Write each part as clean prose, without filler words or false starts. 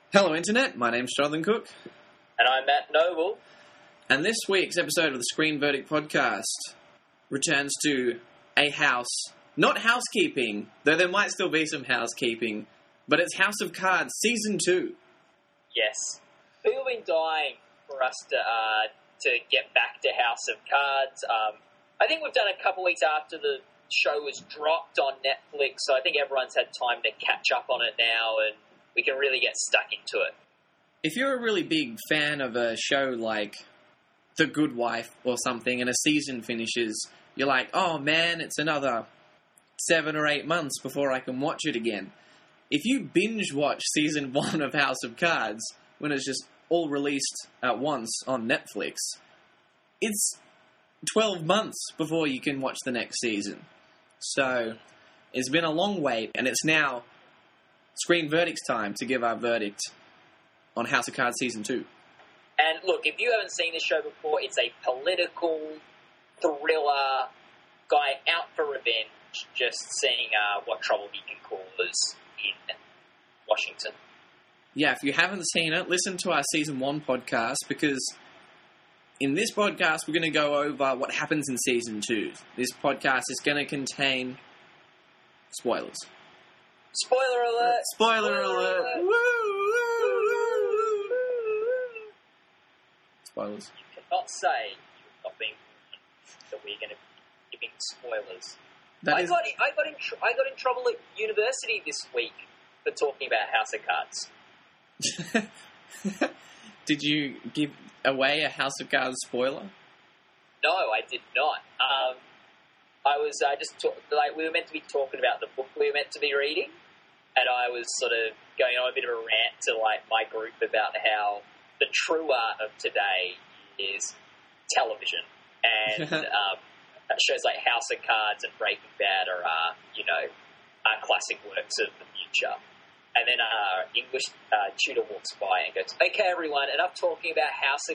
Hello, Internet. My name's Jonathan Cook. And I'm Matt Noble. And this week's episode of the Screen Verdict podcast returns to a house, not housekeeping, though there might still be some housekeeping, but it's House of Cards Season 2. Yes. People have been dying for us to get back to House of Cards. I think we've done a couple weeks after the show was dropped on Netflix, so I think everyone's had time to catch up on it now, and we can really get stuck into it. If you're a really big fan of a show like The Good Wife or something, and a season finishes, you're like, oh man, it's another 7 or 8 months before I can watch it again. If you binge watch Season 1 of House of Cards, when it's just all released at once on Netflix, it's 12 months before you can watch the next season. So, it's been a long wait, and it's now Screen Verdict's time to give our verdict on House of Cards Season 2. And look, if you haven't seen this show before, it's a political thriller, guy out for revenge, just seeing what trouble he can cause in Washington. Yeah, if you haven't seen it, listen to our Season 1 podcast, because in this podcast we're going to go over what happens in Season 2. This podcast is going to contain spoilers. Spoiler alert! Spoiler alert! Woo, woo, woo. Spoilers. You cannot say you're not being warned that we're going to be giving spoilers. I got in trouble at university this week for talking about House of Cards. Did you give away a House of Cards spoiler? No, I did not. I was we were meant to be talking about the book we were meant to be reading, and I was sort of going on a bit of a rant to my group about how the true art of today is television, and shows like House of Cards and Breaking Bad are classic works of the future. And then our English tutor walks by and goes, "Okay, everyone, enough talking about House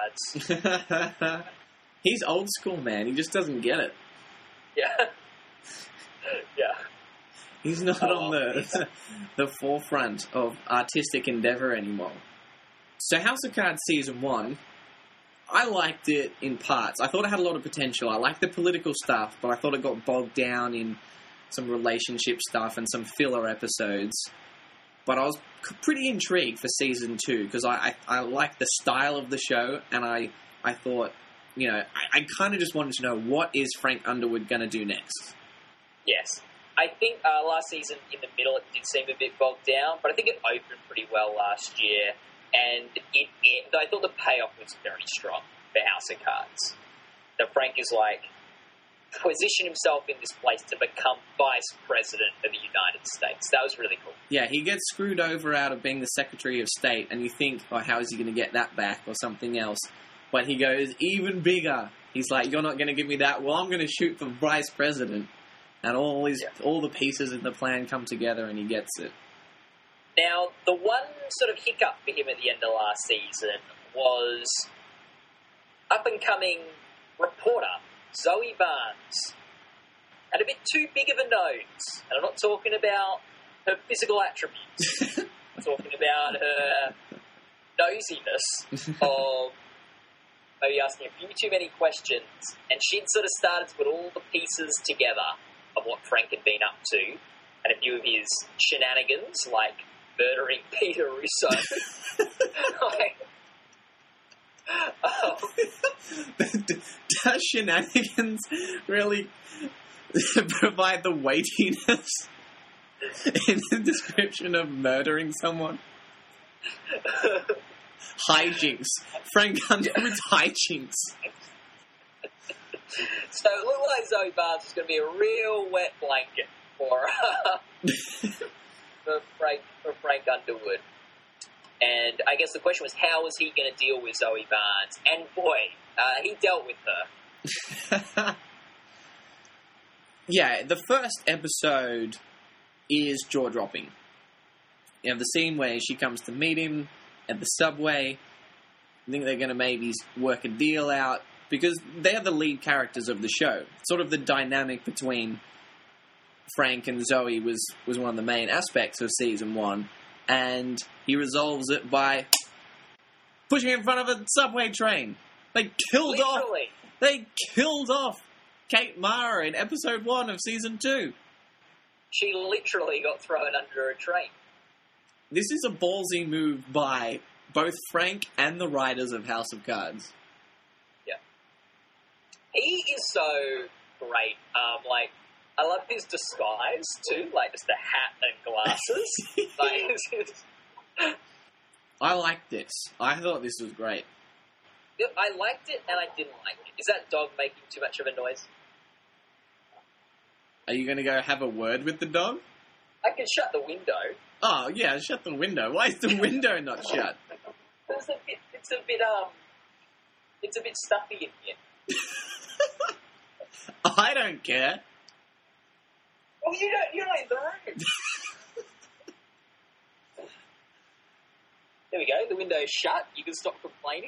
of Cards." He's old school, man. He just doesn't get it. Yeah. Yeah. He's not on the forefront of artistic endeavour anymore. So House of Cards Season 1, I liked it in parts. I thought it had a lot of potential. I liked the political stuff, but I thought it got bogged down in some relationship stuff and some filler episodes. But I was pretty intrigued for Season 2, because I liked the style of the show, and I thought, I kind of just wanted to know, what is Frank Underwood going to do next? Yes. I think last season, in the middle, it did seem a bit bogged down, but I think it opened pretty well last year, and I thought the payoff was very strong for House of Cards. That Frank is position himself in this place to become Vice President of the United States. That was really cool. Yeah, he gets screwed over out of being the Secretary of State, and you think, how is he going to get that back or something else? But he goes even bigger. He's like, you're not going to give me that? Well, I'm going to shoot for Vice President. And all the pieces in the plan come together, and he gets it. Now, the one sort of hiccup for him at the end of last season was up-and-coming reporter Zoe Barnes had a bit too big of a nose. And I'm not talking about her physical attributes. I'm talking about her nosiness of maybe asking a few too many questions. And she'd sort of started to put all the pieces together of what Frank had been up to, and a few of his shenanigans, like murdering Peter Russo. Does shenanigans really provide the weightiness in the description of murdering someone? Hijinks. Frank Underwood's hijinks. So it looked like Zoe Barnes was going to be a real wet blanket for Frank Underwood. And I guess the question was, how was he going to deal with Zoe Barnes? And boy, he dealt with her. Yeah, the first episode is jaw-dropping. You have the scene where she comes to meet him at the subway. I think they're going to maybe work a deal out, because they're the lead characters of the show. Sort of the dynamic between Frank and Zoe was one of the main aspects of Season 1. and he resolves it by pushing in front of a subway train. They killed off Kate Mara in episode 1 of season 2. She literally got thrown under a train. This is a ballsy move by both Frank and the writers of House of Cards. Yeah. He is so great. I love his disguise, too. Like, just the hat and glasses. I liked this. I thought this was great. I liked it, and I didn't like it. Is that dog making too much of a noise? Are you going to go have a word with the dog? I can shut the window. Oh, yeah, shut the window. Why is the window not shut? It's a bit stuffy in here. I don't care. Well, you're not in the room. There we go. The window's shut. You can stop complaining.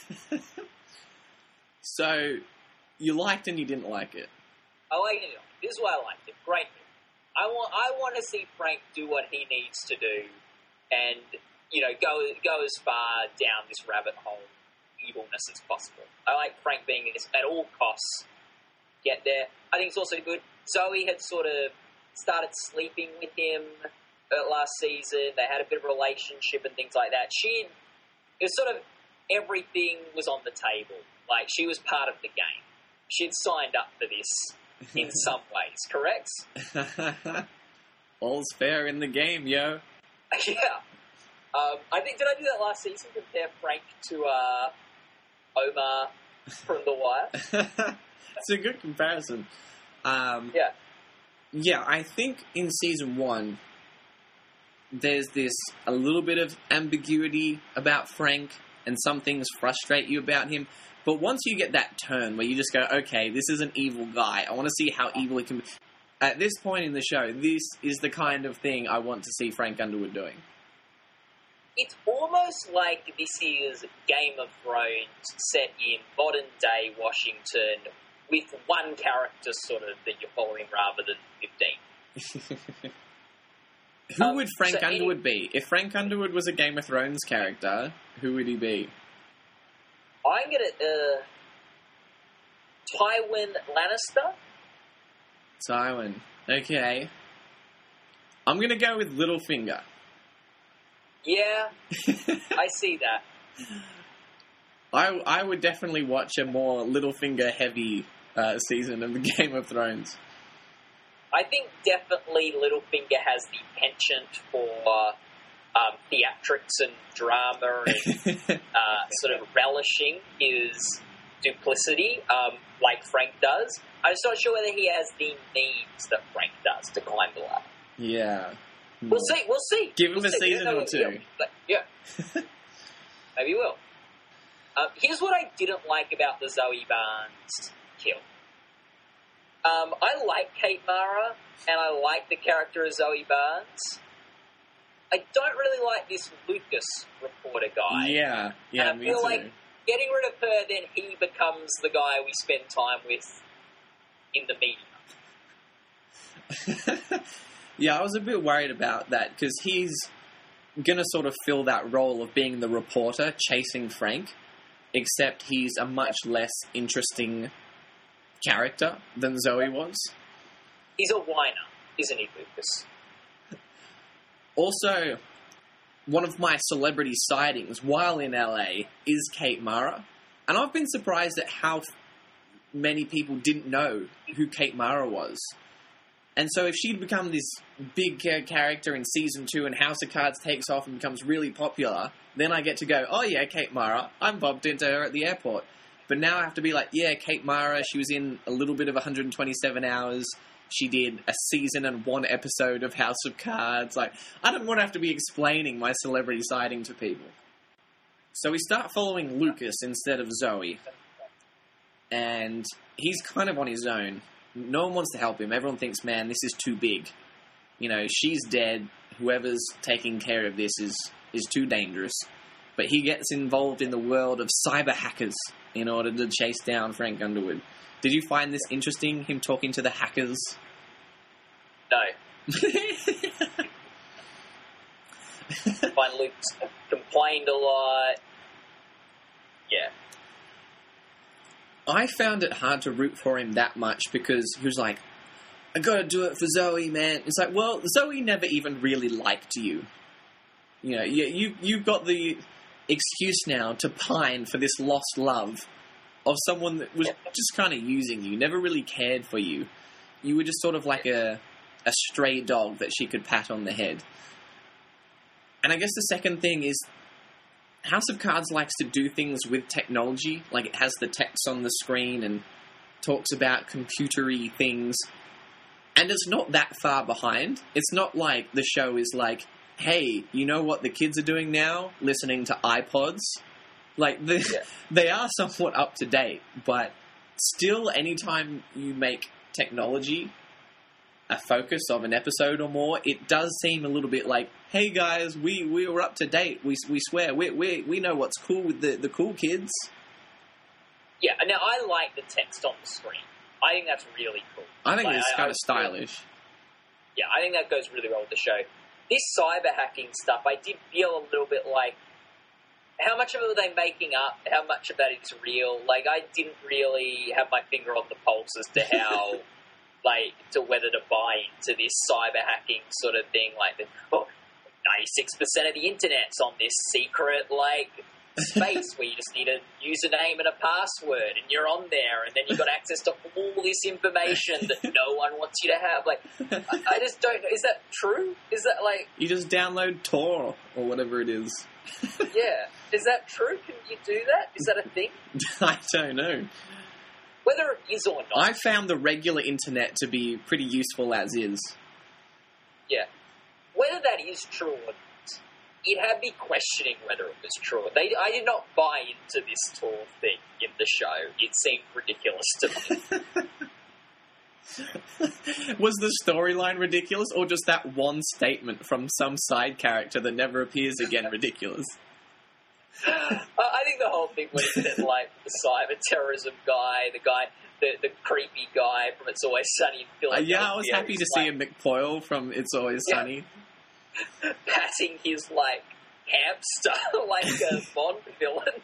So, you liked and you didn't like it. I liked it. This is why I liked it. Great. I want to see Frank do what he needs to do, and go as far down this rabbit hole of evilness as possible. I like Frank being in this at all costs. Get there. I think it's also good. Zoe had sort of started sleeping with him last season. They had a bit of a relationship and things like that. It was sort of everything was on the table. Like, she was part of the game. She'd signed up for this in some ways, correct? All's fair in the game, yo. Yeah. Did I do that last season? Compare Frank to Omar from The Wire? It's a good comparison. Yeah. Yeah, I think in season 1, there's a little bit of ambiguity about Frank, and some things frustrate you about him. But once you get that turn where you just go, okay, this is an evil guy. I want to see how evil he can be. At this point in the show, this is the kind of thing I want to see Frank Underwood doing. It's almost like this is Game of Thrones set in modern-day Washington with one character sort of that you're following rather than 15. Who would Frank Underwood be? If Frank Underwood was a Game of Thrones character, who would he be? I'm going to... Tywin Lannister? Tywin. Okay. I'm going to go with Littlefinger. Yeah, I see that. I would definitely watch a more Littlefinger-heavy season of the Game of Thrones. I think definitely Littlefinger has the penchant for theatrics and drama and sort of relishing his duplicity, like Frank does. I'm just not sure whether he has the means that Frank does to climb the ladder. Yeah. We'll see. Give him a season or two. Yeah. Maybe we'll. Here's what I didn't like about the Zoe Barnes kill. I like Kate Mara, and I like the character of Zoe Barnes. I don't really like this Lucas reporter guy. Yeah, and I me feel too. like getting rid of her, then he becomes the guy we spend time with in the media. Yeah, I was a bit worried about that, because he's going to sort of fill that role of being the reporter chasing Frank, except he's a much less interesting character than Zoe was. He's a whiner, isn't he, Lucas? Also, one of my celebrity sightings while in LA is Kate Mara, and I've been surprised at how many people didn't know who Kate Mara was. And so if she'd become this big character in Season 2 and House of Cards takes off and becomes really popular, then I get to go, oh yeah, Kate Mara, I bumped into her at the airport. But now I have to be like, yeah, Kate Mara, she was in a little bit of 127 Hours. She did a season and 1 episode of House of Cards. Like, I don't want to have to be explaining my celebrity sighting to people. So we start following Lucas instead of Zoe. And he's kind of on his own. No one wants to help him. Everyone thinks, man, this is too big. You know, she's dead. Whoever's taking care of this is too dangerous. But he gets involved in the world of cyber hackers in order to chase down Frank Underwood. Did you find this interesting, him talking to the hackers? No. find Luke's complained a lot. Yeah. I found it hard to root for him that much because he was like, I gotta do it for Zoe, man. It's like, well, Zoe never even really liked you. You know, you've got the excuse now to pine for this lost love of someone that was just kind of using you, never really cared for you. You were just sort of like a stray dog that she could pat on the head. And I guess the second thing is House of Cards likes to do things with technology. Like, it has the text on the screen and talks about computery things. And it's not that far behind. It's not like the show is like, hey, you know what the kids are doing now? Listening to iPods. Like, they are somewhat up to date, but still, anytime you make technology a focus of an episode or more, it does seem a little bit like, hey guys, we were up to date. We swear we know what's cool with the cool kids. Yeah, now I like the text on the screen. I think that's really cool. I think it's kind of stylish. Yeah, I think that goes really well with the show. This cyber hacking stuff, I did feel a little bit like, how much of it are they making up? How much of that is real? Like, I didn't really have my finger on the pulse as to how, like, to whether to buy into this cyber hacking sort of thing. Like, 96% of the internet's on this secret, like, space where you just need a username and a password, and you're on there, and then you've got access to all this information that no one wants you to have. Like, I just don't know. Is that true? Is that, like... You just download Tor, or whatever it is. Yeah. Is that true? Can you do that? Is that a thing? I don't know. Whether it is or not. I found the regular internet to be pretty useful as is. Yeah. Whether that is true or not, it had me questioning whether it was true. I did not buy into this Tor thing in the show. It seemed ridiculous to me. Was the storyline ridiculous, or just that one statement from some side character that never appears again ridiculous? I think the whole thing was that, like, the cyber terrorism guy, the creepy guy from It's Always Sunny in Philadelphia. Yeah, I was happy to see a McPoyle from It's Always Sunny. Patting his, like, hamster like a Bond villain.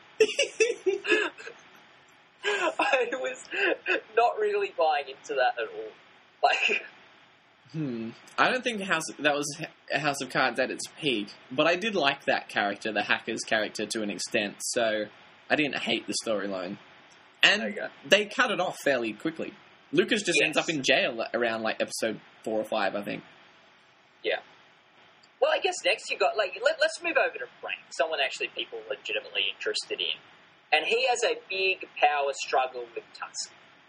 I was not really buying into that at all. Like, I don't think that was House of Cards at its peak, but I did like that character, the hacker's character, to an extent, so I didn't hate the storyline. And they cut it off fairly quickly. Lucas just ends up in jail around, like, episode 4 or 5, I think. Yeah. Well, I guess next you got, like, let's move over to Frank, someone actually people are legitimately interested in. And he has a big power struggle with Tusk.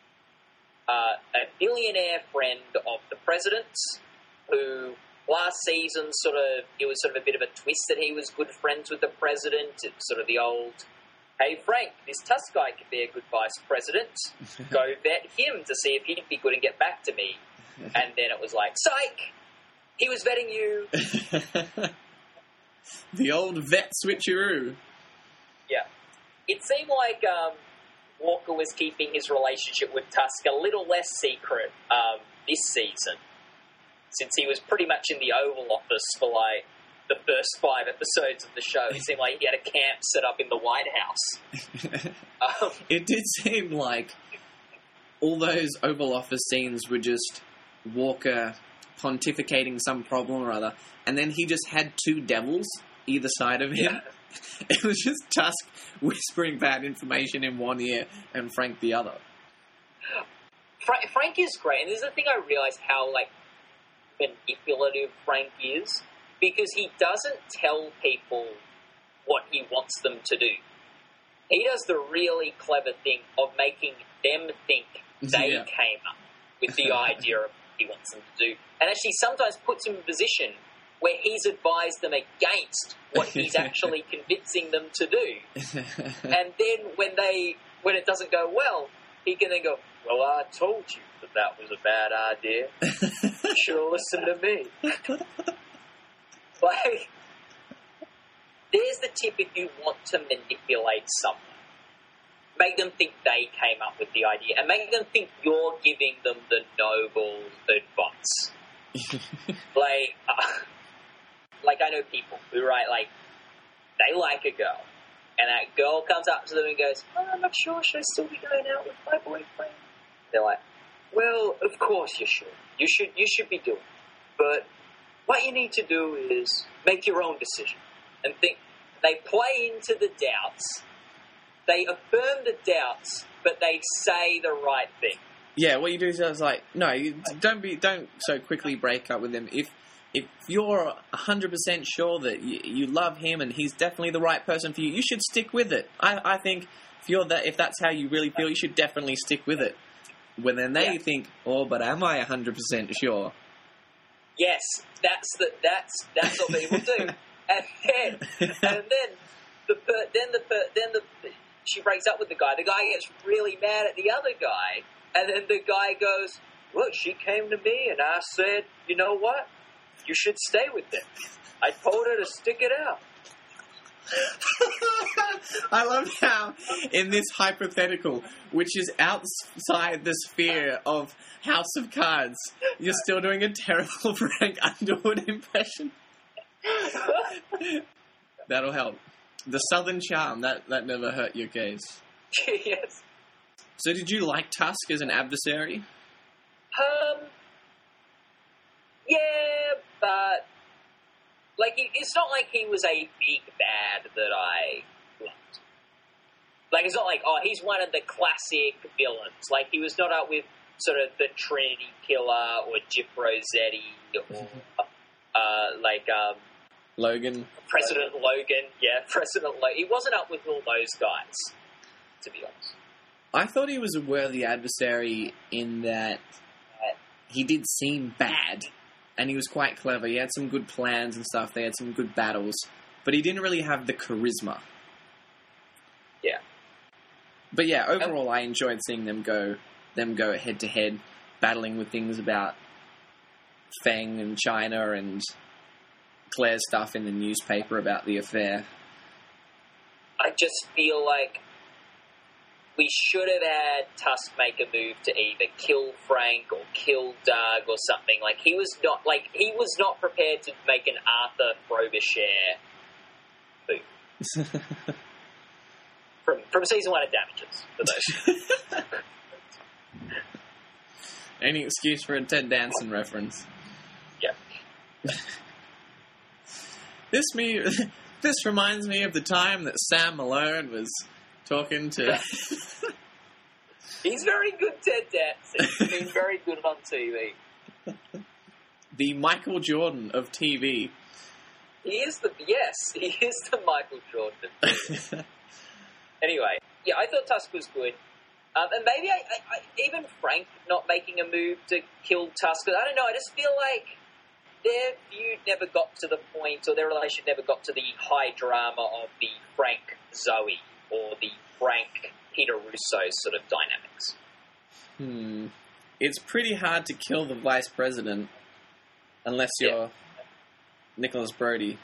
A billionaire friend of the president's, who last season it was sort of a bit of a twist that he was good friends with the president. It was sort of the old, hey Frank, this Tusk guy could be a good vice president. Go vet him to see if he'd be good and get back to me. And then it was like, psych! He was vetting you. The old vet switcheroo. Yeah. It seemed like Walker was keeping his relationship with Tusk a little less secret this season, since he was pretty much in the Oval Office for, like, the first 5 episodes of the show. It seemed like he had a camp set up in the White House. It did seem like all those Oval Office scenes were just Walker pontificating some problem or other, and then he just had 2 devils either side of him. Yeah. It was just Tusk whispering bad information in one ear and Frank the other. Frank is great, and this is the thing I realised how, like, manipulative Frank is, because he doesn't tell people what he wants them to do. He does the really clever thing of making them think they came up with the idea of what he wants them to do, and actually sometimes puts him in a position where he's advised them against what he's actually convincing them to do. And then when it doesn't go well, he can then go, well, I told you that was a bad idea. You should have listened to me. Like, there's the tip if you want to manipulate someone. Make them think they came up with the idea, and make them think you're giving them the noble advice. like, I know people who write, like, they like a girl, and that girl comes up to them and goes, oh, I'm not sure, should I still be going out with my boyfriend? They're like, well, of course you should. You should be doing it. But what you need to do is make your own decision. And think, they play into the doubts. They affirm the doubts, but they say the right thing. Yeah, what you do is like, no, don't so quickly break up with him. If you're 100% sure that you love him and he's definitely the right person for you, you should stick with it. I think if that's how you really feel, you should definitely stick with it. When then they think, oh, but am I 100% sure? Yes, that's what people do. And then she breaks up with the guy. The guy gets really mad at the other guy, and then the guy goes, "Look, she came to me, and I said, you know what? You should stay with them. I told her to stick it out." I love how, in this hypothetical, which is outside the sphere of House of Cards, you're still doing a terrible Frank Underwood impression. That'll help. The Southern charm, that never hurt your case. Yes. So did you like Tusk as an adversary? Yeah, but like it's not like he was a big bad that I loved. Like, it's not like, oh, he's one of the classic villains. Like, he was not up with sort of the Trinity Killer or Jip Rossetti or Logan. President Logan. Yeah, President Logan. He wasn't up with all those guys, to be honest. I thought he was a worthy adversary in that he did seem bad, and he was quite clever. He had some good plans and stuff. They had some good battles, but he didn't really have the charisma. Yeah. But yeah, overall, I enjoyed seeing them go head to head, battling with things about Feng and China and Claire's stuff in the newspaper about the affair. I just feel like we should have had Tusk make a move to either kill Frank or kill Doug or something. Like, he was not prepared to make an Arthur Frobisher move. From season 1 of Damages, for those. Any excuse for a Ted Danson reference. Yeah. This reminds me of the time that Sam Malone was talking to... He's very good, Ted Danson. He's very good on TV. The Michael Jordan of TV. He is the Michael Jordan of TV. Anyway, yeah, I thought Tusk was good. And maybe I even Frank not making a move to kill Tusk, I don't know, I just feel like their feud never got to the point, or their relationship never got to the high drama of the Frank Zoe or the Frank Peter Russo sort of dynamics. It's pretty hard to kill the vice president unless you're Nicholas Brody.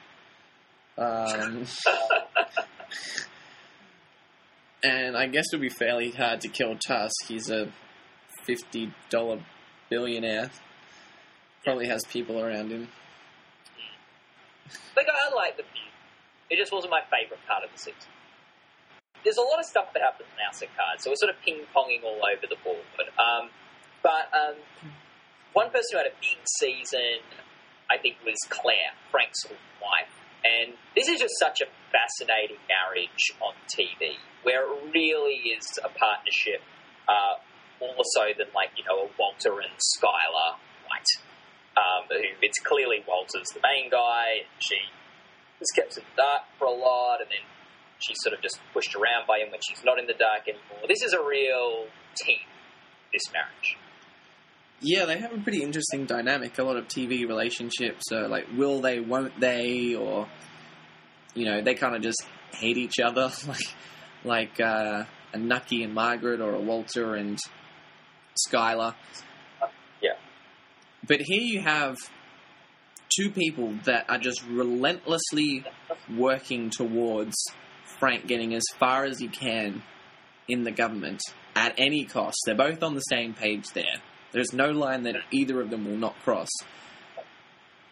And I guess it would be fairly hard to kill Tusk. He's a $50 billionaire. Probably has people around him. Like, I like the feud. It just wasn't my favourite part of the season. There's a lot of stuff that happens in House of Cards, so we're sort of ping-ponging all over the board. But one person who had a big season, I think, was Claire, Frank's wife. And this is just such a fascinating marriage on TV, where it really is a partnership, more so than, like, you know, a Walter and Skylar White. Who it's clearly Walter's the main guy, and she was kept in the dark for a lot, and then she's sort of just pushed around by him when she's not in the dark anymore. This is a real team, this marriage. Yeah, they have a pretty interesting dynamic. A lot of TV relationships are like, will they, won't they, or, you know, they kind of just hate each other, like a Nucky and Margaret, or a Walter and Skylar. Yeah. But here you have two people that are just relentlessly working towards Frank getting as far as he can in the government at any cost. They're both on the same page there. There's no line that either of them will not cross.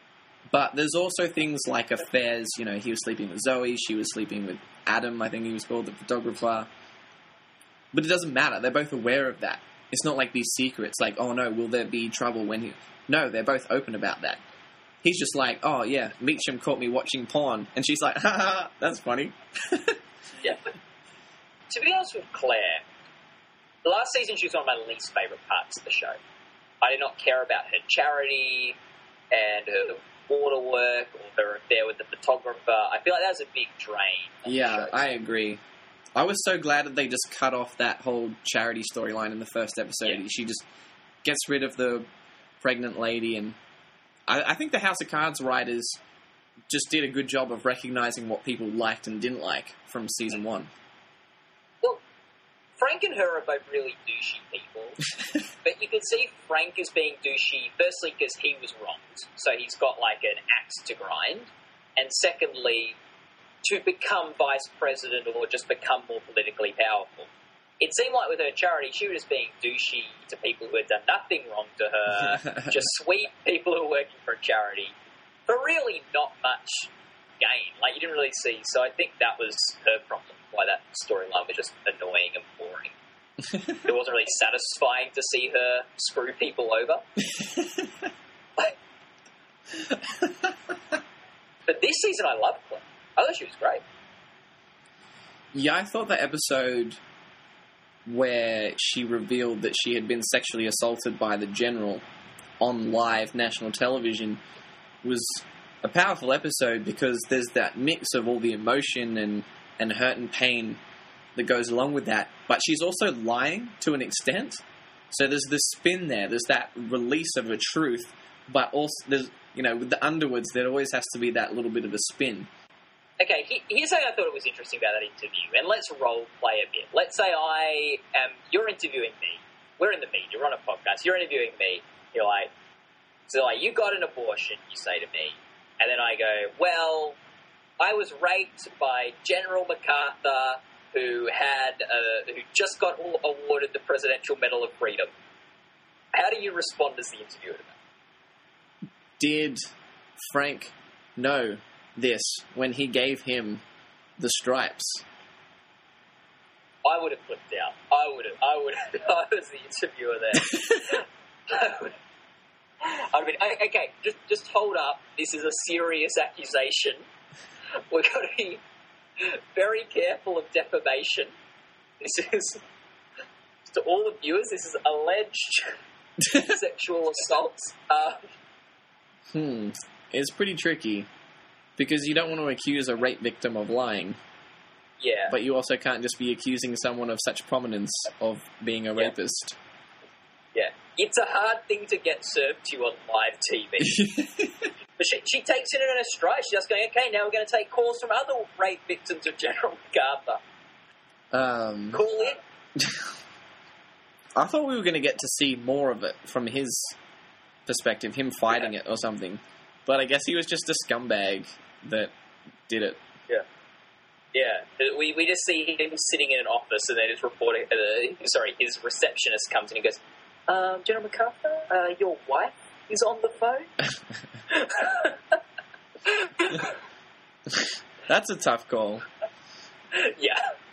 But there's also things like affairs. You know, he was sleeping with Zoe. She was sleeping with Adam, I think he was called, the photographer. But it doesn't matter. They're both aware of that. It's not like these secrets, like, oh no, will there be trouble when he... No, they're both open about that. He's just like, oh yeah, Meacham caught me watching porn. And she's like, ha ha, ha, that's funny. Yeah. To be honest with Claire, the last season she was one of my least favourite parts of the show. I did not care about her charity and her water work or her affair with the photographer. I feel like that was a big drain. Yeah, I agree. I was so glad that they just cut off that whole charity storyline in the first episode. Yeah. She just gets rid of the pregnant lady, and I think the House of Cards writers just did a good job of recognizing what people liked and didn't like from season 1. Well, Frank and her are both really douchey people, but you can see Frank as being douchey, firstly because he was wronged, so he's got like an axe to grind, and secondly, to become vice president or just become more politically powerful. It seemed like with her charity, she was just being douchey to people who had done nothing wrong to her, just sweet people who were working for a charity, for really not much gain. Like, you didn't really see. So I think that was her problem, why that storyline was just annoying and boring. It wasn't really satisfying to see her screw people over. But this season, I loved Claire. I thought she was great. Yeah, I thought the episode where she revealed that she had been sexually assaulted by the general on live national television was a powerful episode because there's that mix of all the emotion and hurt and pain that goes along with that. But she's also lying to an extent. So there's this spin there. There's that release of a truth, but also there's, you know, with the underwords, there always has to be that little bit of a spin. Okay, here's how I thought it was interesting about that interview, and let's role play a bit. Let's say you're interviewing me. We're in the media, we're on a podcast, you're interviewing me. You're like, you got an abortion, you say to me. And then I go, well, I was raped by General MacArthur, who just got awarded the Presidential Medal of Freedom. How do you respond as the interviewer to that? Did Frank know this when he gave him the stripes? I would have flipped out. I was the interviewer there. I mean, okay, just hold up. This is a serious accusation. We've got to be very careful of defamation. This is, to all the viewers, this is alleged sexual assaults. It's pretty tricky. Because you don't want to accuse a rape victim of lying. Yeah. But you also can't just be accusing someone of such prominence of being a rapist. Yeah. It's a hard thing to get served to you on live TV. But she takes it in a stride. She's just going, okay, now we're going to take calls from other rape victims of General MacArthur. Call in. I thought we were going to get to see more of it from his perspective, him fighting it or something. But I guess he was just a scumbag that did it. Yeah. Yeah. We just see him sitting in an office and then his reporter, his receptionist comes in and goes, General MacArthur, your wife is on the phone? That's a tough call. Yeah.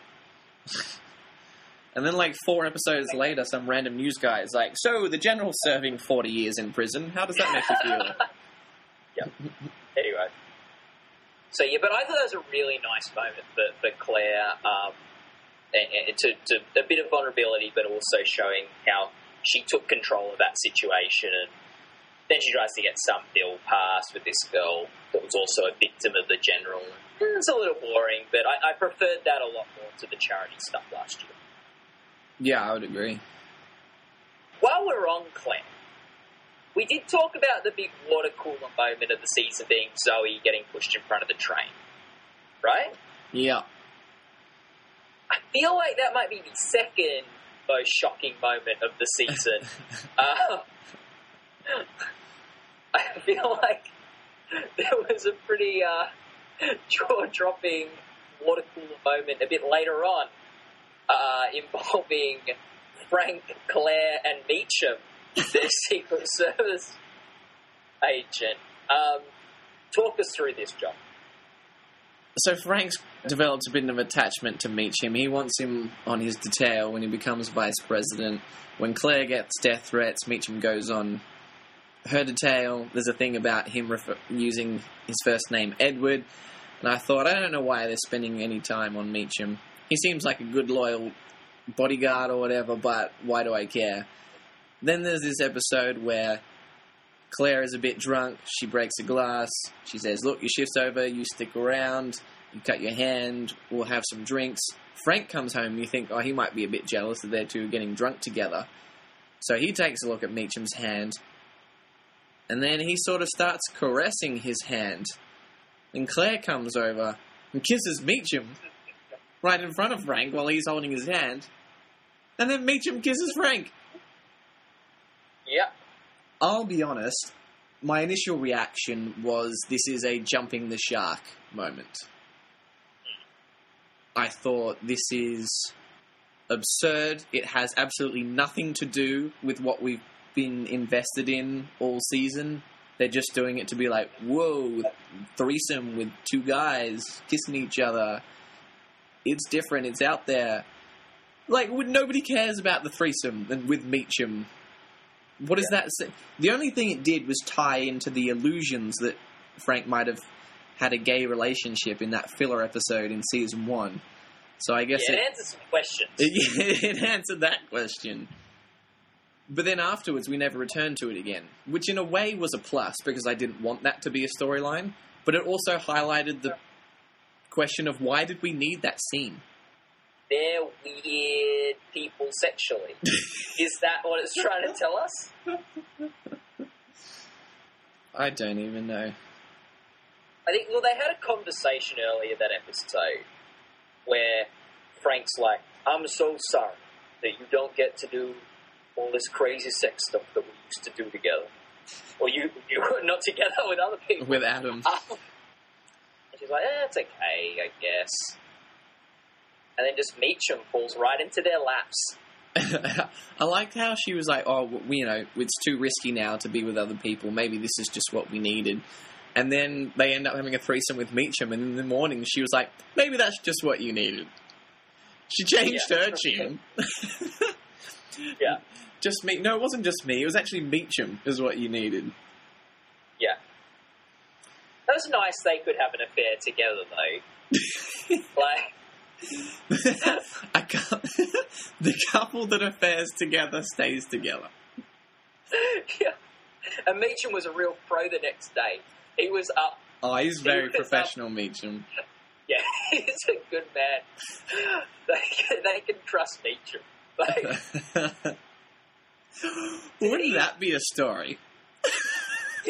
And then, like, 4 episodes later, some random news guy is like, so, the general's serving 40 years in prison. How does that make you feel? Yeah. Anyway. So, yeah, but I thought that was a really nice moment for Claire, and to a bit of vulnerability, but also showing how she took control of that situation, and then she tries to get some bill passed with this girl that was also a victim of the general. It's a little boring, but I preferred that a lot more to the charity stuff last year. Yeah, I would agree. While we're on Claire, we did talk about the big water cooler moment of the season being Zoe getting pushed in front of the train, right? Yeah. I feel like that might be the second most shocking moment of the season. I feel like there was a pretty jaw-dropping water cooler moment a bit later on, involving Frank, Claire, and Meacham, their Secret Service agent. Talk us through this, John. So Frank's developed a bit of attachment to Meacham. He wants him on his detail when he becomes vice president. When Claire gets death threats, Meacham goes on her detail. There's a thing about him using his first name, Edward. And I thought, I don't know why they're spending any time on Meacham. He seems like a good, loyal bodyguard or whatever, but why do I care? Then there's this episode where Claire is a bit drunk. She breaks a glass. She says, look, your shift's over. You stick around. You cut your hand. We'll have some drinks. Frank comes home. You think, oh, he might be a bit jealous that they're two getting drunk together. So he takes a look at Meacham's hand. And then he sort of starts caressing his hand. And Claire comes over and kisses Meacham right in front of Frank while he's holding his hand. And then Meacham kisses Frank. Yeah. I'll be honest, my initial reaction was this is a jumping the shark moment. I thought this is absurd. It has absolutely nothing to do with what we've been invested in all season. They're just doing it to be like, whoa, threesome with two guys kissing each other. It's different. It's out there. Like, nobody cares about the threesome with Meacham. What does that say? The only thing it did was tie into the illusions that Frank might have had a gay relationship in that filler episode in season 1. So I guess it answered some questions. It answered that question. But then afterwards, we never returned to it again, which in a way was a plus because I didn't want that to be a storyline. But it also highlighted the question of why did we need that scene? They're weird people sexually. Is that what it's trying to tell us? I don't even know. I think, well, they had a conversation earlier that episode where Frank's like, I'm so sorry that you don't get to do all this crazy sex stuff that we used to do together. Or you were not together with other people. With Adam. And she's like, it's okay, I guess. And then just Meacham falls right into their laps. I liked how she was like, oh, it's too risky now to be with other people. Maybe this is just what we needed. And then they end up having a threesome with Meacham, and in the morning she was like, maybe that's just what you needed. She changed her tune. Yeah. Just me. No, it wasn't just me. It was actually Meacham is what you needed. Yeah. That was nice they could have an affair together, though. Like... The couple that affairs together stays together. Yeah. And Meacham was a real pro the next day. He was up. Oh, he's very professional, Meacham. Yeah, he's a good man. They can trust Meacham. Like, wouldn't that be a story? Yeah.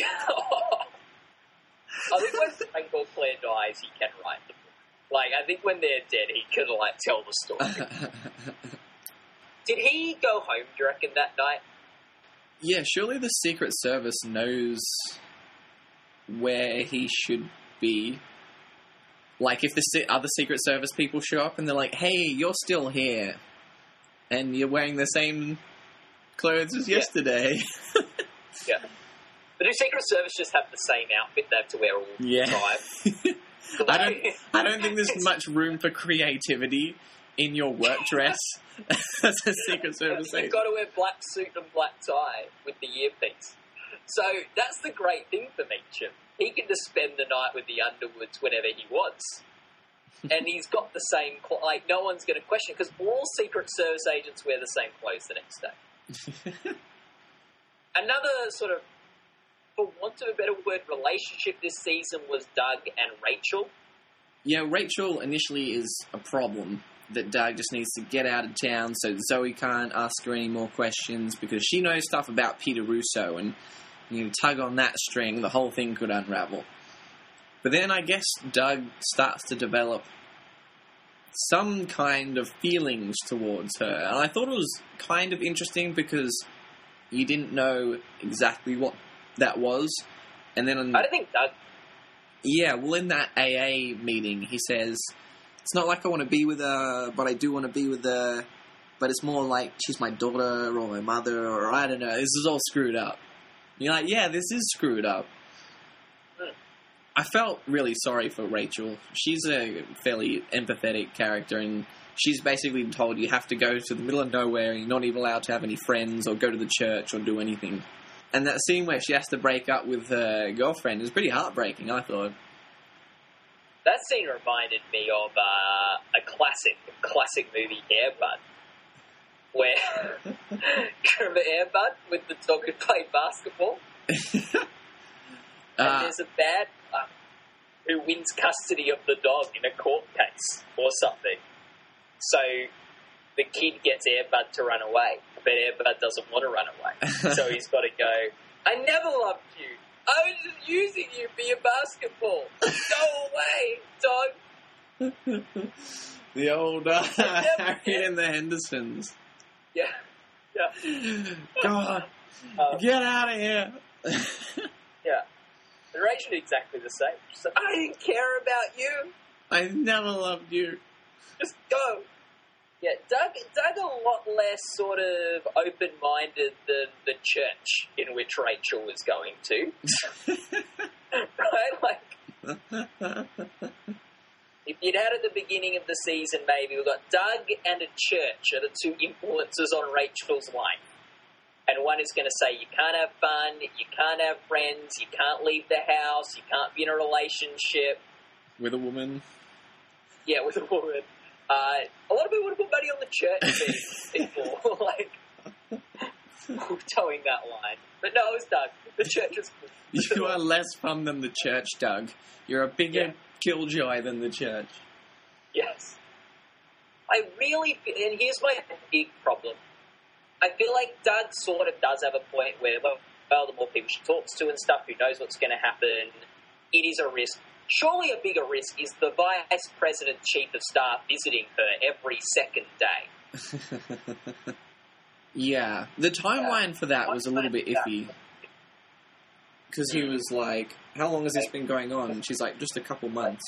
I think when Frank or Claire dies, he can write the book. Like, I think when they're dead, he can, like, tell the story. Did he go home, do you reckon, that night? Yeah, surely the Secret Service knows where he should be. Like, if the other Secret Service people show up and they're like, hey, you're still here, and you're wearing the same clothes as yesterday. Yeah. But do Secret Service just have the same outfit they have to wear all the time? I don't think there's much room for creativity in your work dress as a Secret Service agent. You've got to wear black suit and black tie with the earpiece. So that's the great thing for Meacham. He can just spend the night with the Underwoods whenever he wants. And he's got the same... no one's going to question, because all Secret Service agents wear the same clothes the next day. Another sort of, for want of a better word, relationship this season was Doug and Rachel. Yeah, Rachel initially is a problem that Doug just needs to get out of town so Zoe can't ask her any more questions because she knows stuff about Peter Russo, and you tug on that string, the whole thing could unravel. But then I guess Doug starts to develop some kind of feelings towards her, and I thought it was kind of interesting because you didn't know exactly what that was. And then I don't think Doug... Yeah, well, in that AA meeting, he says, it's not like I want to be with her, but I do want to be with her, but it's more like she's my daughter or my mother, or I don't know, this is all screwed up. And you're like, yeah, this is screwed up. I felt really sorry for Rachel. She's a fairly empathetic character, and she's basically told you have to go to the middle of nowhere, and you're not even allowed to have any friends or go to the church or do anything. And that scene where she has to break up with her girlfriend is pretty heartbreaking, I thought. That scene reminded me of a classic movie, Air Bud, where remember Air Bud with the dog who played basketball? And there's a bad who wins custody of the dog in a court case or something. So the kid gets Air Bud to run away, but Air Bud doesn't want to run away. So he's got to go, I never loved you. I was just using you for your basketball. Go away, dog. The old Harriet and the Hendersons. Yeah. Yeah. God, get out of here. Yeah. And Rachel did exactly the same. She said, I didn't care about you. I never loved you. Just go. Yeah, Doug a lot less sort of open-minded than the church in which Rachel was going to. Right? Like, if you'd had at the beginning of the season, maybe we've got Doug and a church are the two influences on Rachel's life. And one is going to say, you can't have fun, you can't have friends, you can't leave the house, you can't be in a relationship. With a woman. Yeah, with a woman. A lot of people would have put money on the church people, like, towing that line. But no, it was Doug. The church was cool. You are less fun than the church, Doug. You're a bigger killjoy than the church. Yes. I really, and here's my big problem. I feel like Doug sort of does have a point where, well, the more people she talks to and stuff, who knows what's going to happen, it is a risk. Surely a bigger risk is the Vice President Chief of Staff visiting her every second day. Yeah. The timeline for that was a little bit iffy. Because he was like, how long has this been going on? And she's like, just a couple months.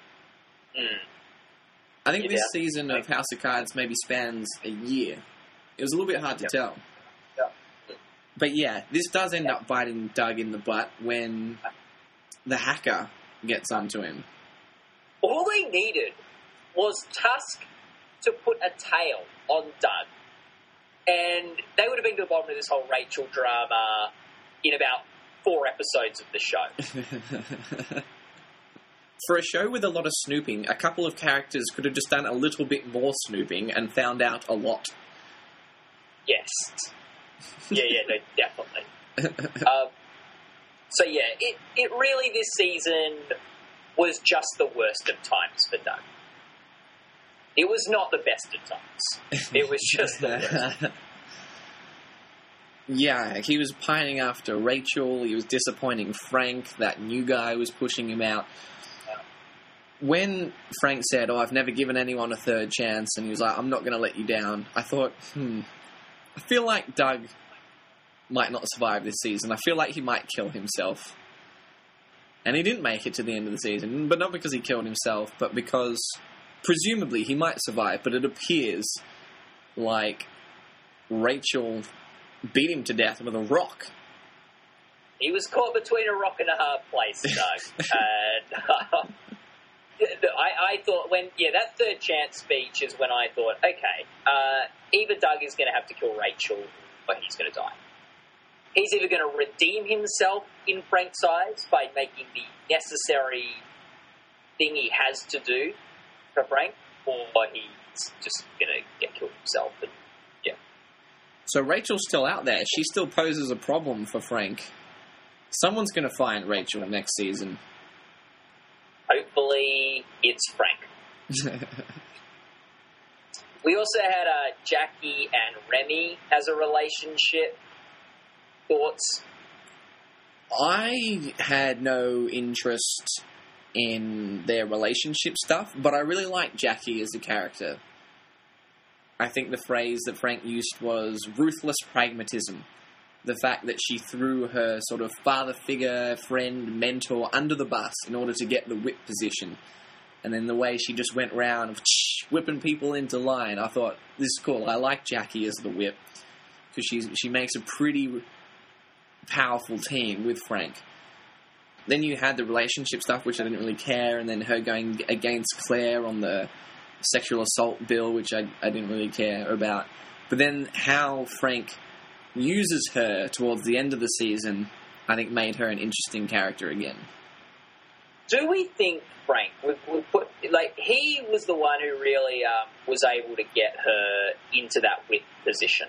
I think this season of House of Cards maybe spans a year. It was a little bit hard to tell. But yeah, this does end up biting Doug in the butt when the hacker gets onto him. All they needed was Tusk to put a tail on Doug, and they would have been to the bottom of this whole Rachel drama in about 4 episodes of the show. For a show with a lot of snooping, a couple of characters could have just done a little bit more snooping and found out a lot. Yes. Yeah, no, definitely. So yeah, it really this season was just the worst of times for Doug. It was not the best of times. It was just the worst. Yeah, he was pining after Rachel. He was disappointing Frank. That new guy was pushing him out. When Frank said, "Oh, I've never given anyone a third chance," and he was like, "I'm not going to let you down," I thought, I feel like Doug might not survive this season. I feel like he might kill himself. And he didn't make it to the end of the season, but not because he killed himself, but because presumably he might survive, but it appears like Rachel beat him to death with a rock. He was caught between a rock and a hard place, Doug. And I thought that third chance speech is when I thought, okay, either Doug is going to have to kill Rachel or he's going to die. He's either going to redeem himself in Frank's eyes by making the necessary thing he has to do for Frank, or he's just going to get killed himself. And, yeah. So Rachel's still out there. She still poses a problem for Frank. Someone's going to find Rachel next season. Hopefully it's Frank. We also had Jackie and Remy as a relationship. Thoughts? I had no interest in their relationship stuff, but I really like Jackie as a character. I think the phrase that Frank used was ruthless pragmatism. The fact that she threw her sort of father figure, friend, mentor under the bus in order to get the whip position. And then the way she just went around whipping people into line. I thought, this is cool. I like Jackie as the whip. Because she makes a pretty powerful team with Frank. Then you had the relationship stuff, which I didn't really care, and then her going against Claire on the sexual assault bill, which I didn't really care about. But then how Frank uses her towards the end of the season, I think made her an interesting character again. Do we think Frank, he was the one who really was able to get her into that whip position.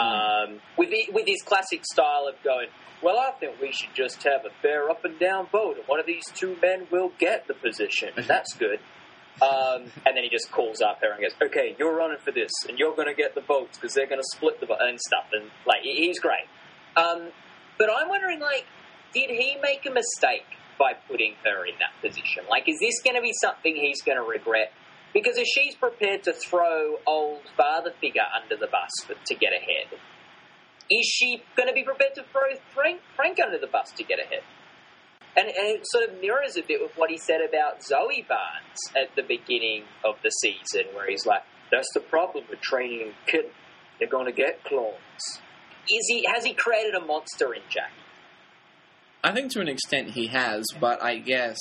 With his classic style of going, well, I think we should just have a fair up and down vote, and one of these two men will get the position. That's good. And then he just calls up her and goes, okay, you're running for this, and you're going to get the votes because they're going to split the vote and stuff. And, he's great. But I'm wondering, did he make a mistake by putting her in that position? Is this going to be something he's going to regret? Because if she's prepared to throw old father figure under the bus to get ahead, is she going to be prepared to throw Frank under the bus to get ahead? And it sort of mirrors a bit with what he said about Zoe Barnes at the beginning of the season, where he's like, that's the problem with training a kid. They're going to get clones. Has he created a monster in Jackie? I think to an extent he has, but I guess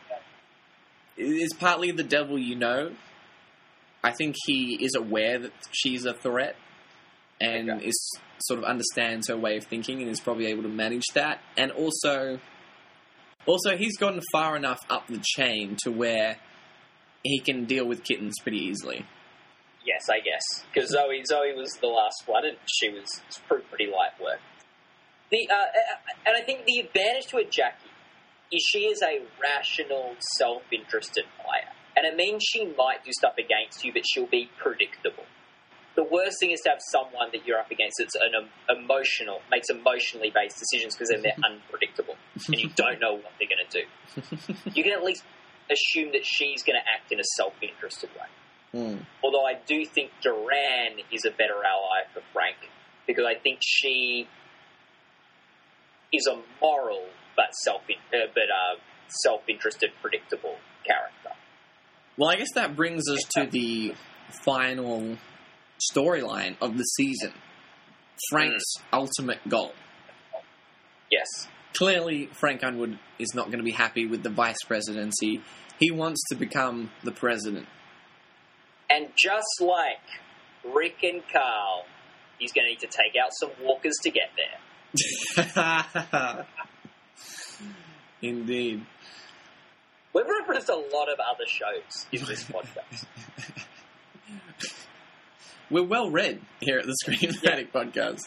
it's partly the devil you know. I think he is aware that she's a threat and is sort of understands her way of thinking and is probably able to manage that. And also he's gotten far enough up the chain to where he can deal with kittens pretty easily. Yes, I guess. Because Zoe was the last one, and she was pretty light work. And I think the advantage to a Jackie is she is a rational, self-interested player. And it means she might do stuff against you, but she'll be predictable. The worst thing is to have someone that you're up against that's makes emotionally based decisions, because then they're unpredictable and you don't know what they're going to do. You can at least assume that she's going to act in a self-interested way. Although I do think Duran is a better ally for Frank, because I think she is a moral but self-interested, predictable character. Well, I guess that brings us to the final storyline of the season. Frank's ultimate goal. Yes. Clearly, Frank Underwood is not going to be happy with the vice presidency. He wants to become the president. And just like Rick and Carl, he's going to need to take out some walkers to get there. Indeed. We've referenced a lot of other shows in this podcast. We're well read here at the Screen Fanatic Podcast.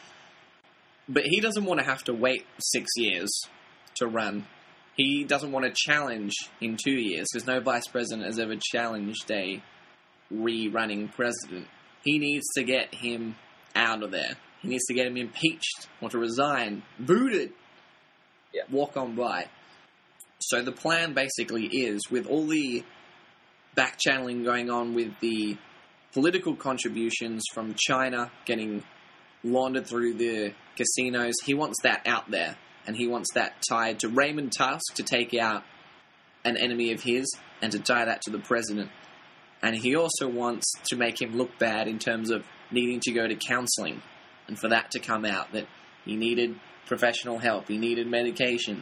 But he doesn't want to have to wait 6 years to run. He doesn't want to challenge in 2 years, because no vice president has ever challenged a re-running president. He needs to get him out of there. He needs to get him impeached or to resign, booted, walk on by. So the plan basically is, with all the back-channeling going on with the political contributions from China getting laundered through the casinos, he wants that out there. And he wants that tied to Raymond Tusk to take out an enemy of his and to tie that to the president. And he also wants to make him look bad in terms of needing to go to counseling. And for that to come out, that he needed professional help, he needed medication.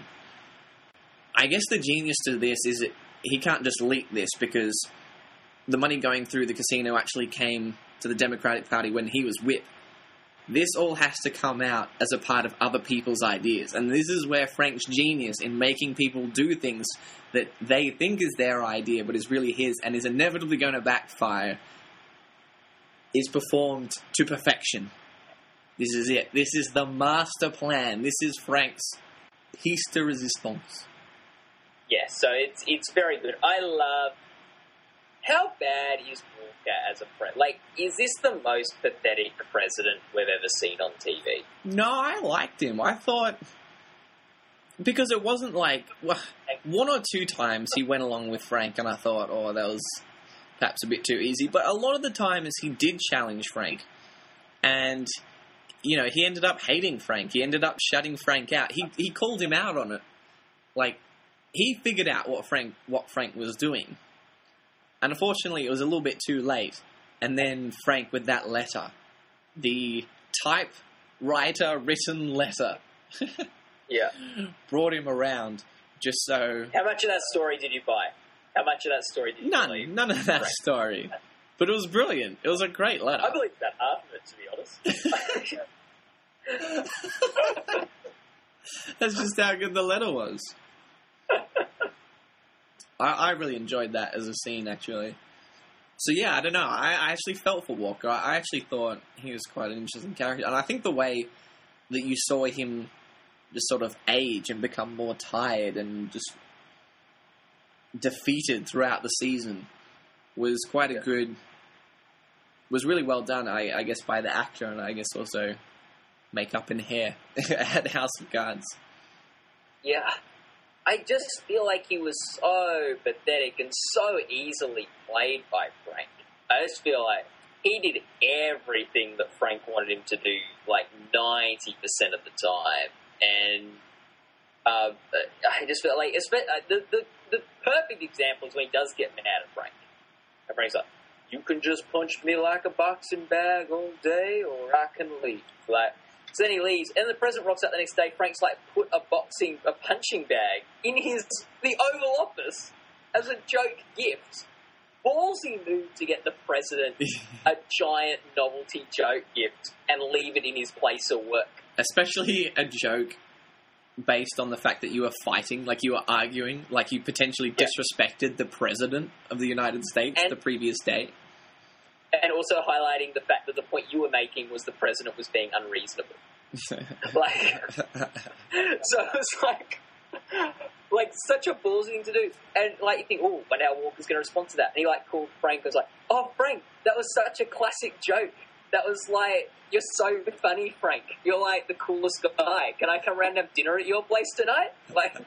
I guess the genius to this is that he can't just leak this, because the money going through the casino actually came to the Democratic Party when he was whip. This all has to come out as a part of other people's ideas. And this is where Frank's genius in making people do things that they think is their idea but is really his and is inevitably going to backfire is performed to perfection. This is it. This is the master plan. This is Frank's piece de resistance. Yes, so it's very good. I love... How bad is Walker as a president? Is this the most pathetic president we've ever seen on TV? No, I liked him. I thought... Because it wasn't one or two times he went along with Frank and I thought, oh, that was perhaps a bit too easy. But a lot of the times he did challenge Frank. And, he ended up hating Frank. He ended up shutting Frank out. He called him out on it. He figured out what Frank was doing. And unfortunately, it was a little bit too late. And then Frank, with that letter, the typewriter written letter, brought him around. just so... How much of that story did you buy? How much of that story did you believe? None of that story. But it was brilliant. It was a great letter. I believe that half of it, to be honest. That's just how good the letter was. I really enjoyed that as a scene, actually. So, yeah, I don't know. I actually felt for Walker. I actually thought he was quite an interesting character. And I think the way that you saw him just sort of age and become more tired and just defeated throughout the season was quite a good... was really well done, I guess, by the actor, and I guess also makeup and hair at House of Cards. Yeah. I just feel like he was so pathetic and so easily played by Frank. I just feel like he did everything that Frank wanted him to do, like 90% of the time. And I just feel like the perfect example is when he does get mad at Frank. And Frank's like, "You can just punch me like a boxing bag all day, or I can leave." Like, so then he leaves, and the president rocks out the next day. Frank's like, put a punching bag in the Oval Office as a joke gift. Ballsy move to get the president a giant novelty joke gift and leave it in his place of work. Especially a joke based on the fact that you were fighting, like you were arguing, like you potentially disrespected the president of the United States the previous day. And also highlighting the fact that the point you were making was the president was being unreasonable. Like, so it's like such a ballsy thing to do. And like you think, oh, but now Walker's going to respond to that. And he like called Frank and was like, "Oh, Frank, that was such a classic joke. That was like, you're so funny, Frank. You're like the coolest guy. Can I come around and have dinner at your place tonight?" Like,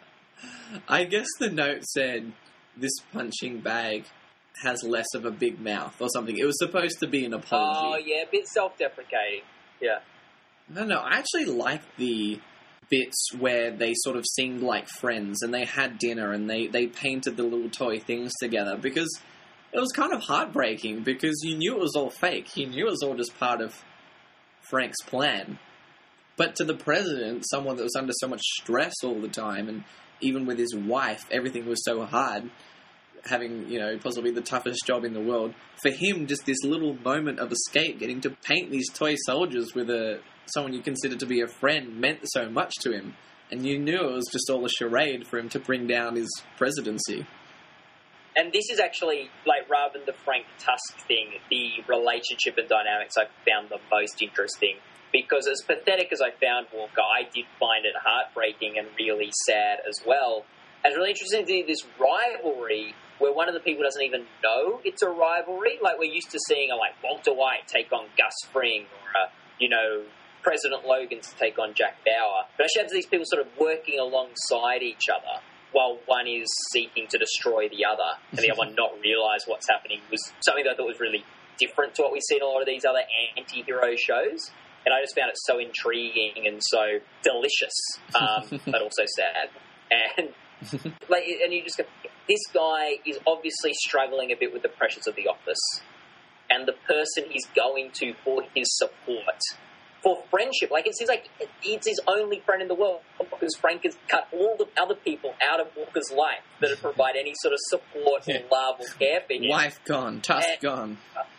I guess the note said, "This punching bag has less of a big mouth," or something. It was supposed to be an apology. Oh, yeah, a bit self-deprecating. Yeah. I don't know. I actually liked the bits where they sort of seemed like friends and they had dinner and they painted the little toy things together, because it was kind of heartbreaking because you knew it was all fake. You knew it was all just part of Frank's plan. But to the president, someone that was under so much stress all the time, and even with his wife, everything was so hard, having, you know, possibly the toughest job in the world, for him, just this little moment of escape, getting to paint these toy soldiers with someone you consider to be a friend, meant so much to him. And you knew it was just all a charade for him to bring down his presidency. And this is actually, like, rather than the Frank Tusk thing, the relationship and dynamics I found the most interesting. Because as pathetic as I found Walker, I did find it heartbreaking and really sad as well. And it's really interesting to see this rivalry where one of the people doesn't even know it's a rivalry. Like, we're used to seeing Walter White take on Gus Fring, or, President Logan to take on Jack Bauer. But actually, have these people sort of working alongside each other while one is seeking to destroy the other, and the other one not realise what's happening, was something that I thought was really different to what we see in a lot of these other anti-hero shows. And I just found it so intriguing and so delicious, but also sad. And and you just go, this guy is obviously struggling a bit with the pressures of the office, and the person he's going to for his support, for friendship, like, it seems like it's his only friend in the world, because Frank has cut all the other people out of Walker's life that would provide any sort of support or love or care for him. Wife gone, Tusk gone.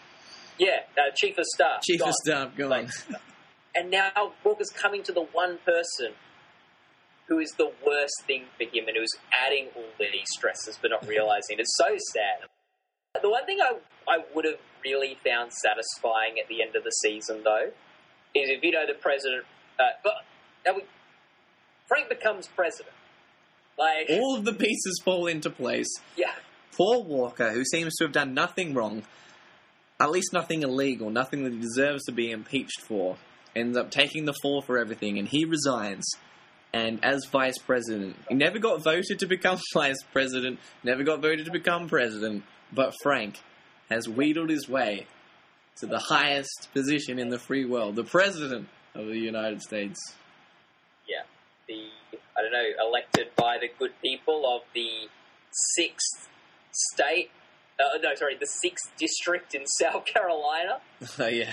Chief of Staff Chief of Staff gone. Like, and now Walker's coming to the one person who is the worst thing for him and who's adding all these stresses but not realising. It's so sad. The one thing I would have really found satisfying at the end of the season, though, is if, the president... Frank becomes president. Like, all of the pieces fall into place. Yeah. Poor Walker, who seems to have done nothing wrong, at least nothing illegal, nothing that he deserves to be impeached for, ends up taking the fall for everything, and he resigns. And as vice president, he never got voted to become vice president, never got voted to become president, but Frank has wheedled his way to the highest position in the free world, the president of the United States. Yeah, elected by the good people of the 6th state, the 6th district in South Carolina. Oh, yeah.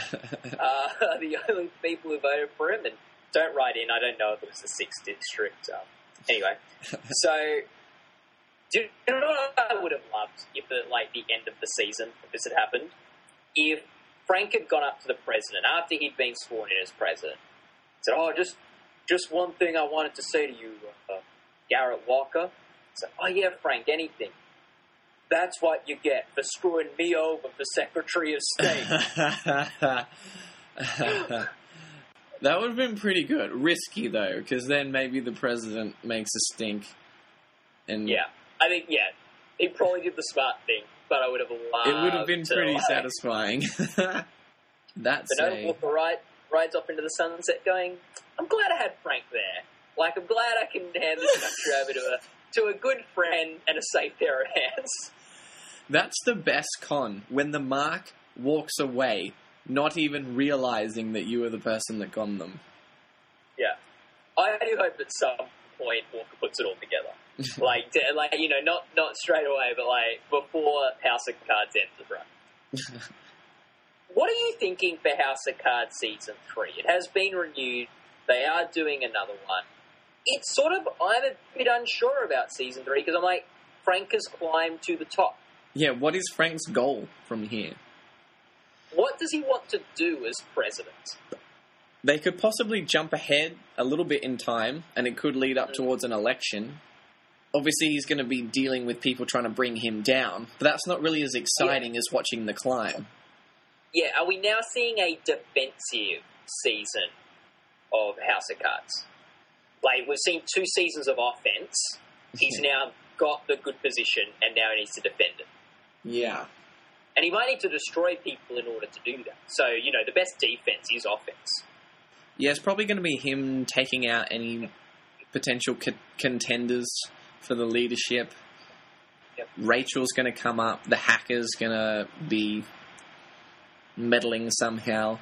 The only people who voted for him, and don't write in, I don't know if it was the 6th district. Anyway, so do you know what I would have loved if, the end of the season, if this had happened? If Frank had gone up to the president after he'd been sworn in as president, said, "Oh, just one thing I wanted to say to you, Garrett Walker." He said, "Oh yeah, Frank, anything. That's what you get for screwing me over for Secretary of State." That would have been pretty good. Risky, though, because then maybe the president makes a stink. And yeah, I think, he probably did the smart thing, but I would have loved it would have been pretty to, satisfying. That's Walker rides off into the sunset going, "I'm glad I had Frank there. I'm glad I can hand this country over to a good friend and a safe pair of hands." That's the best con, when the mark walks away, not even realizing that you were the person that conned them. Yeah. I do hope at some point Walker puts it all together. Not straight away, but before House of Cards ends the run. What are you thinking for House of Cards Season 3? It has been renewed. They are doing another one. It's I'm a bit unsure about Season 3, because I'm like, Frank has climbed to the top. Yeah, what is Frank's goal from here? What does he want to do as president? They could possibly jump ahead a little bit in time, and it could lead up towards an election. Obviously, he's going to be dealing with people trying to bring him down, but that's not really as exciting as watching the climb. Yeah, are we now seeing a defensive season of House of Cards? We've seen 2 seasons of offense. He's now got the good position, and now he needs to defend it. Yeah. And he might need to destroy people in order to do that. So, the best defense is offense. Yeah, it's probably going to be him taking out any potential contenders for the leadership. Yep. Rachel's going to come up. The hacker's going to be meddling somehow.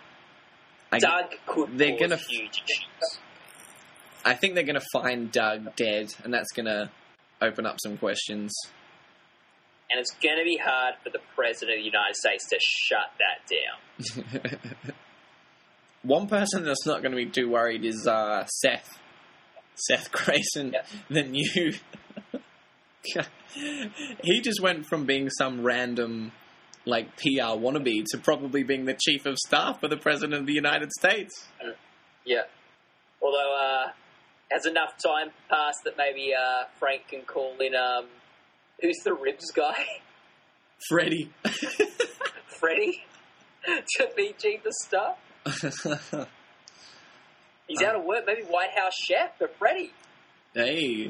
Doug could cause huge issues. I think they're going to find Doug dead, and that's going to open up some questions. And it's going to be hard for the President of the United States to shut that down. One person that's not going to be too worried is Seth. Seth Grayson, the new... He just went from being some random, PR wannabe to probably being the chief of staff for the President of the United States. Yeah. Although, has enough time passed that maybe Frank can call in... who's the ribs guy? Freddie. Freddie? To be chief of staff? He's out of work. Maybe White House chef for Freddie. Hey.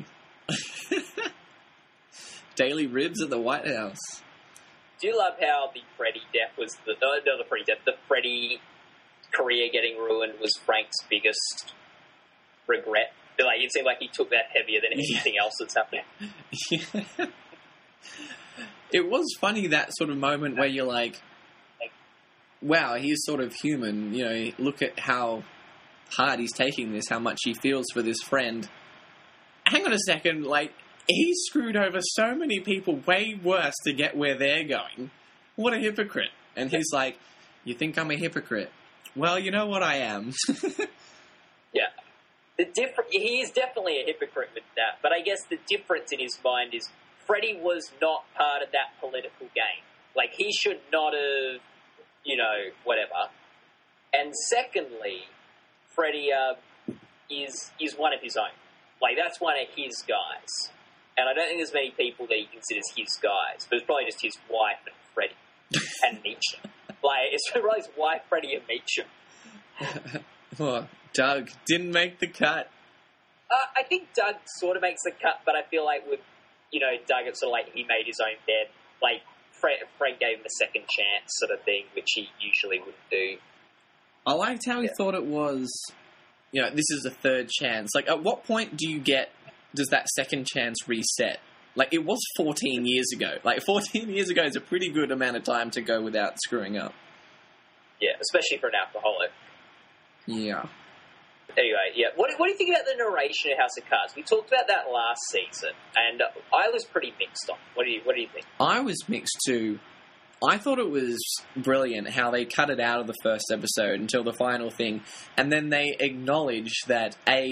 Daily ribs at the White House. Do you love how the Freddie death was the Freddie career getting ruined was Frank's biggest regret? It seemed like he took that heavier than anything else that's happening. Yeah. It was funny, that sort of moment where you're like, wow, he's sort of human. Look at how hard he's taking this, how much he feels for this friend. Hang on a second, he screwed over so many people way worse to get where they're going. What a hypocrite. And he's like, you think I'm a hypocrite? Well, you know what I am. Yeah. He is definitely a hypocrite with that, but I guess the difference in his mind is Freddie was not part of that political game. He should not have, whatever. And secondly, Freddie is one of his own. That's one of his guys. And I don't think there's many people that he considers his guys, but it's probably just his wife and Freddie and Meacham. It's probably his wife, Freddie, and Meacham. Oh, Doug didn't make the cut. I think Doug sort of makes the cut, but I feel with, Doug, it's sort of he made his own bed. Fred gave him a second chance sort of thing, which he usually wouldn't do. I liked how he thought it was, this is a third chance. At what point does that second chance reset? It was 14 years ago. 14 years ago is a pretty good amount of time to go without screwing up. Yeah, especially for an alcoholic. Yeah. Anyway, yeah. What do you think about the narration of House of Cards? We talked about that last season, and I was pretty mixed on. What do you think? I was mixed too. I thought it was brilliant how they cut it out of the first episode until the final thing, and then they acknowledged that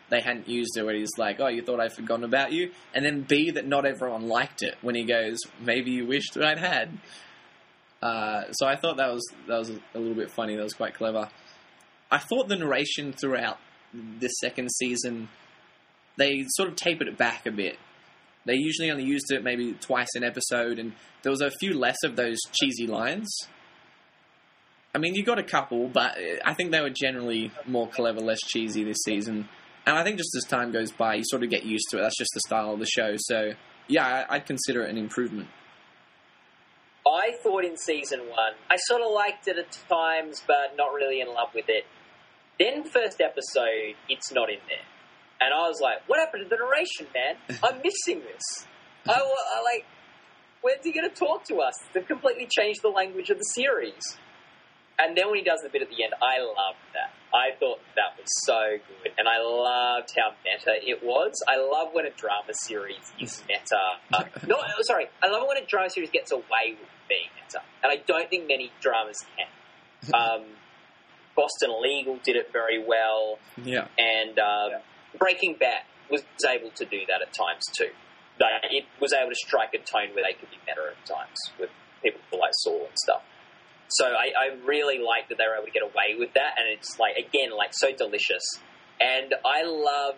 they hadn't used it, where he's like, oh, you thought I'd forgotten about you? And then B, that not everyone liked it, when he goes, maybe you wished I'd had. So I thought that was a little bit funny. That was quite clever. I thought the narration throughout the second season, they sort of tapered it back a bit. They usually only used it maybe twice an episode, and there was a few less of those cheesy lines. I mean, you got a couple, but I think they were generally more clever, less cheesy this season. And I think just as time goes by, you sort of get used to it. That's just the style of the show. So, yeah, I'd consider it an improvement. I thought in season 1, I sort of liked it at times, but not really in love with it. Then first episode, it's not in there. And I was like, what happened to the narration, man? I'm missing this. I like, when's he going to talk to us? They've completely changed the language of the series. And then when he does the bit at the end, I loved that. I thought that was so good. And I loved how meta it was. I love when a drama series is meta. I love it when a drama series gets away with being meta. And I don't think many dramas can. Boston Legal did it very well. Yeah. And Breaking Bad was able to do that at times too. It was able to strike a tone where they could be meta at times with people like Saul and stuff. So I really like that they were able to get away with that, and it's like, again, like so delicious. And I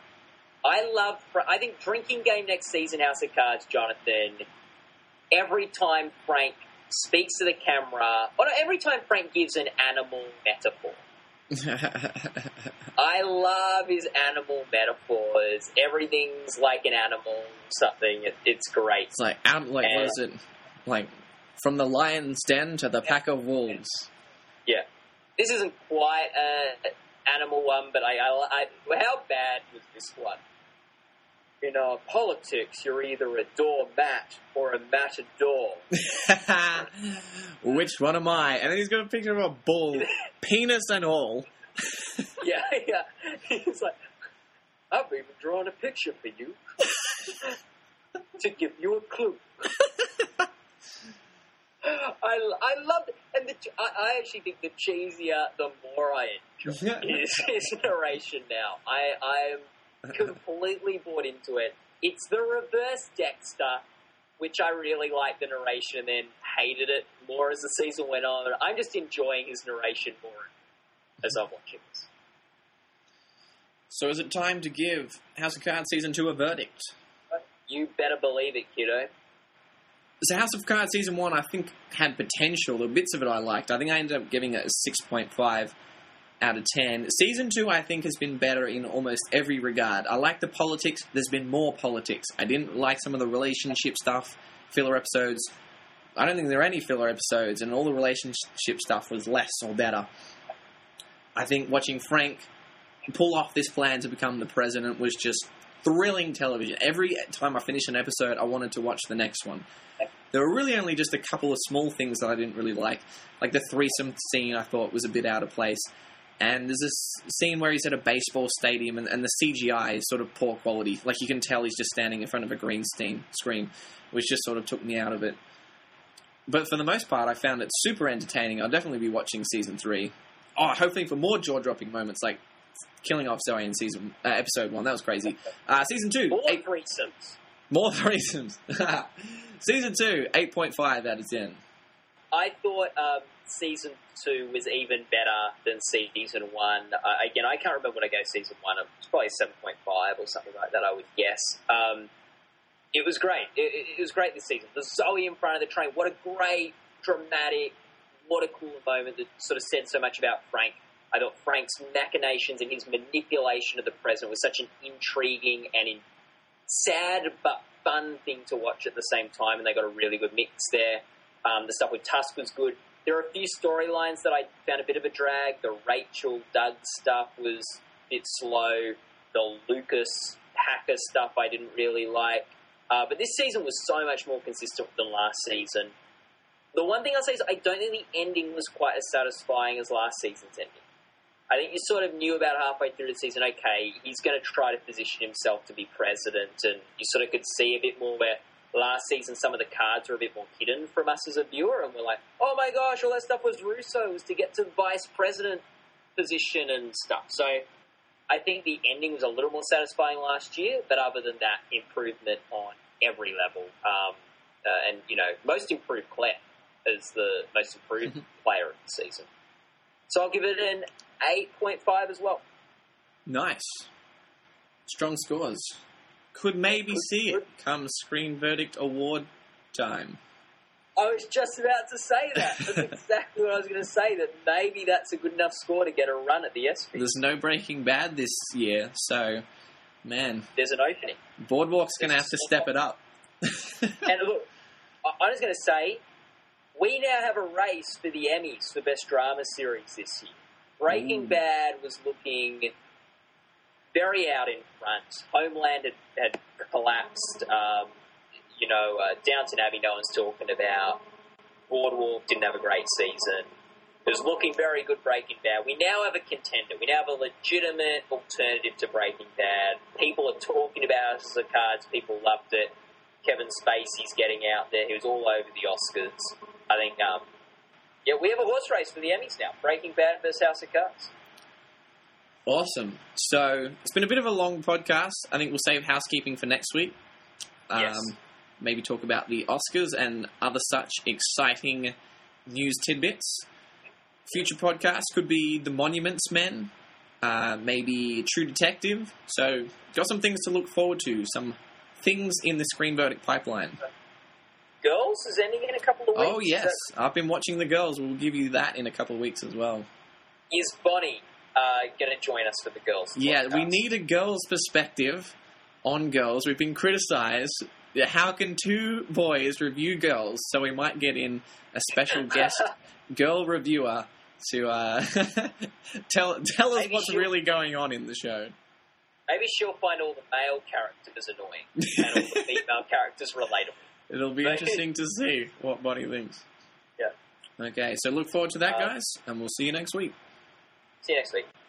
think Drinking Game next season, House of Cards, Jonathan, every time Frank speaks to the camera, or every time Frank gives an animal metaphor. I love his animal metaphors. Everything's like an animal, something. It's great. It's like, what is it? Like, from the lion's den to the pack of wolves. Yeah. This isn't quite an animal one, but how bad was this one? In politics, you're either a doormat or a matador. Which one am I? And then he's got a picture of a bull, penis and all. Yeah. He's like, I've even drawn a picture for you to give you a clue. I love it, and I actually think the cheesier, the more I enjoy his narration now. I am completely bought into it. It's the reverse Dexter, which I really liked the narration and then hated it more as the season went on. I'm just enjoying his narration more as I'm watching this. So is it time to give House of Cards Season 2 a verdict? You better believe it, kiddo. So House of Cards Season 1, I think, had potential. The bits of it I liked. I think I ended up giving it a 6.5 out of 10. Season 2, I think, has been better in almost every regard. I like the politics. There's been more politics. I didn't like some of the relationship stuff, filler episodes. I don't think there are any filler episodes, and all the relationship stuff was less or better. I think watching Frank pull off this plan to become the president was just thrilling television. Every time I finished an episode, I wanted to watch the next one. There were really only just a couple of small things that I didn't really like. Like the threesome scene I thought was a bit out of place. And there's this scene where he's at a baseball stadium and the CGI is sort of poor quality. Like you can tell he's just standing in front of a green screen, which just sort of took me out of it. But for the most part, I found it super entertaining. I'll definitely be watching Season 3. Oh, hopefully for more jaw-dropping moments like killing off Zoe in episode 1. That was crazy. Season 2. More threesomes. More threesomes. Season 2, 8.5 out of 10. I thought Season 2 was even better than Season 1. Again, I can't remember when I gave Season 1. It was probably 7.5 or something like that, I would guess. It was great. It was great this season. The Zoe in front of the train. What a great, dramatic, what a cool moment that sort of said so much about Frank. I thought Frank's machinations and his manipulation of the president was such an intriguing and sad but fun thing to watch at the same time, and they got a really good mix there. The stuff with Tusk was good. There are a few storylines that I found a bit of a drag. The Rachel Doug stuff was a bit slow. The Lucas Hacker stuff I didn't really like. But this season was so much more consistent than last season. The one thing I'll say is I don't think the ending was quite as satisfying as last season's ending. I think you sort of knew about halfway through the season, okay, he's going to try to position himself to be president, and you sort of could see a bit more where last season some of the cards were a bit more hidden from us as a viewer, and we're like, oh my gosh, all that stuff was Russo, was to get to the vice president position and stuff. So I think the ending was a little more satisfying last year, but other than that, improvement on every level. And, most improved Claire is the most improved player of the season. So I'll give it an 8.5 as well. Nice. Strong scores. Could maybe see it come Screen Verdict Award time. I was just about to say that. That's exactly what I was going to say, that maybe that's a good enough score to get a run at the ESPYs. There's no Breaking Bad this year, so, man. There's an opening. Boardwalk's going to have to step it up. And look, I was going to say, we now have a race for the Emmys for Best Drama Series this year. Breaking Bad was looking very out in front. Homeland had collapsed. Downton Abbey, no one's talking about. Boardwalk didn't have a great season. It was looking very good, Breaking Bad. We now have a contender. We now have a legitimate alternative to Breaking Bad. People are talking about House of Cards. People loved it. Kevin Spacey's getting out there. He was all over the Oscars. I think, we have a horse race for the Emmys now. Breaking Bad versus House of Cards. Awesome. So, it's been a bit of a long podcast. I think we'll save housekeeping for next week. Yes. Maybe talk about the Oscars and other such exciting news tidbits. Future podcasts could be The Monuments Men, maybe True Detective. So, got some things to look forward to, some things in the Screen Verdict pipeline. Girls is ending in a couple of weeks. Oh, yes. I've been watching The Girls. We'll give you that in a couple of weeks as well. Is Bonnie going to join us for the Girls podcast? Yeah, we need a girls' perspective on Girls. We've been criticised. How can two boys review Girls? So we might get in a special guest girl reviewer to tell us what's really going on in the show. Maybe she'll find all the male characters annoying and all the female characters relatable. It'll be interesting to see what Bonnie thinks. Yeah. Okay, so look forward to that, guys, and we'll see you next week. See you next week.